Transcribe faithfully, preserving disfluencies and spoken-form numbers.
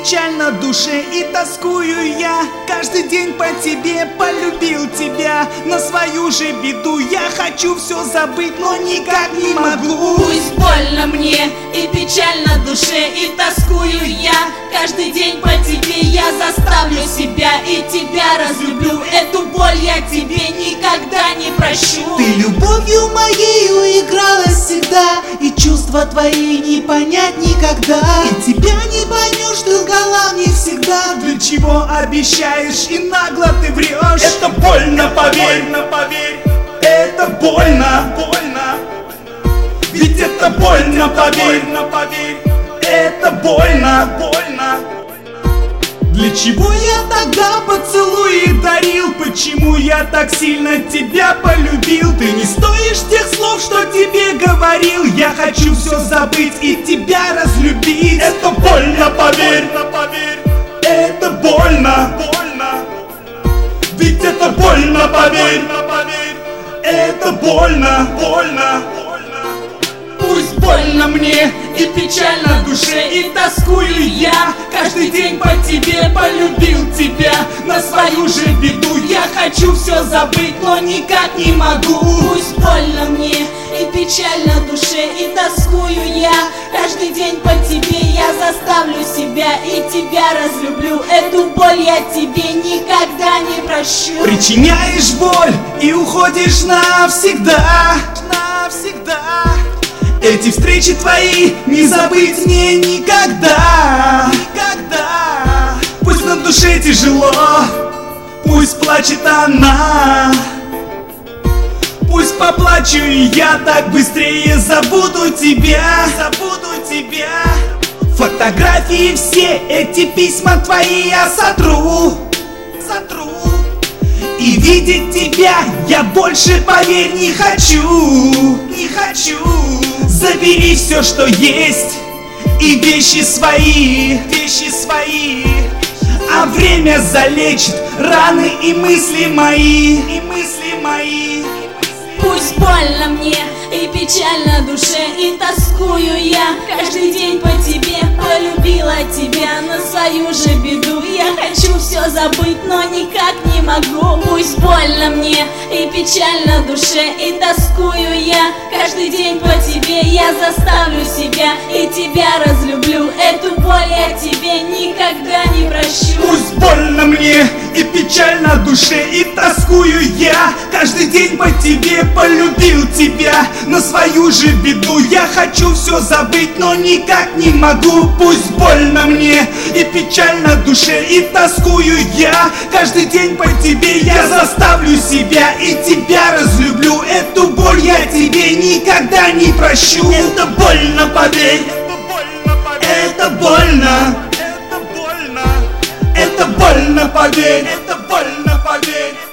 печаль на душе и тоскую я. Каждый день по тебе полюбил тебя. На свою же беду я хочу все забыть, но никак не могу. Пусть больно мне и печаль на душе и тоскую я. Каждый день по тебе я заставлю себя и тебя разлюблю. Эту боль я тебе никогда не прощу. Ты любовью моею игралась всегда, и чувства твои не понять никогда. И тебя не поймешь, ты лгала мне всегда. Для чего обещаешь и нагло ты врешь? Это больно, поверь, больно, поверь. Это больно, больно. Ведь это больно, поверь, больно, поверь. Это больно, больно. Для чего я тогда поцелуи дарил? Почему я так сильно тебя полюбил? Ты не стоишь тех слов, что тебе говорил. Я хочу все забыть и тебя разлюбить. Это больно, поверь, поверь. Это больно, больно. Ведь это больно, поверь, поверь. Это больно, больно. Пусть больно мне и печаль на душе и тоскую я. Каждый день по тебе полюбил тебя. На свою же беду я хочу все забыть, но никак не могу. Пусть больно мне и печаль на душе и тоскую я. Каждый день по тебе я заставлю себя и тебя разлюблю. Эту боль я тебе никогда не прощу. Причиняешь боль и уходишь навсегда, навсегда. Эти встречи твои не забыть мне никогда, никогда. Пусть на душе тяжело, пусть плачет она. Пусть поплачу и я, так быстрее забуду тебя, забуду тебя. Фотографии все, эти письма твои я сотру, сотру. И видеть тебя я больше, поверь, не хочу, не хочу. Забери все, что есть, и вещи свои, вещи свои. А время залечит раны и мысли мои, и мысли мои. Пусть больно мне и печаль на душе и тоскую я. Каждый день по тебе полюбила тебя. На свою же беду я хочу все забыть, но никак не могу. Пусть больно мне и печаль на душе и тоскую я. Каждый день по тебе я заставлю себя и тебя разлюблю. Эту боль я тебе никогда не прощу. Пусть больно мне и печаль на душе и тоскую я. Каждый день по тебе полюбил тебя. На свою же беду я хочу все забыть, но никак не могу. Пусть больно мне и печаль на душе и тоскую я. Каждый день по тебе я заставлю себя и тебя разлюблю. Эту боль я тебе никогда не прощу. Это больно, поверь. Это больно. Это больно. Это больно, поверь. Это больно, поверь.